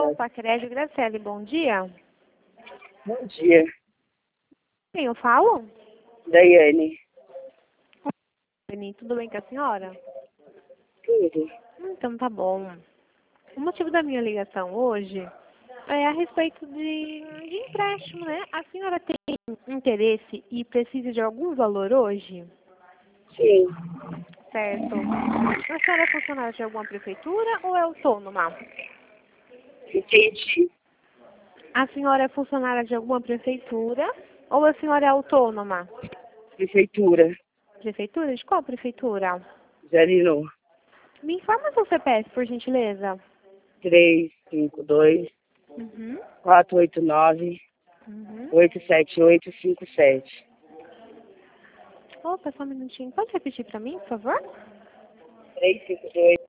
Opa, Crédito Graciele, bom dia. Bom dia, Quem eu falo? Daiane. Dani, tudo bem com a senhora? Tudo. Então tá bom. O motivo da minha ligação hoje é a respeito de empréstimo, né? A senhora tem interesse e precisa de algum valor hoje? Sim, Certo. A senhora é funcionária de alguma prefeitura ou é autônoma? entendi. A senhora é funcionária de alguma prefeitura ou a senhora é autônoma? Prefeitura, Prefeitura? De qual prefeitura? Jarinu, Me informa seu CPF, por gentileza. 352 Uhum. 489 Uhum. 87857. Opa, só um minutinho. Pode repetir para mim, por favor? 352